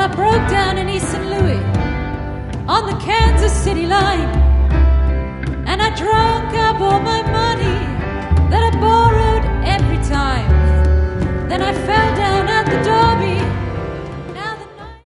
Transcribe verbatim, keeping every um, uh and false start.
I broke down in East Saint Louis on the Kansas City line, and I drank up all my money.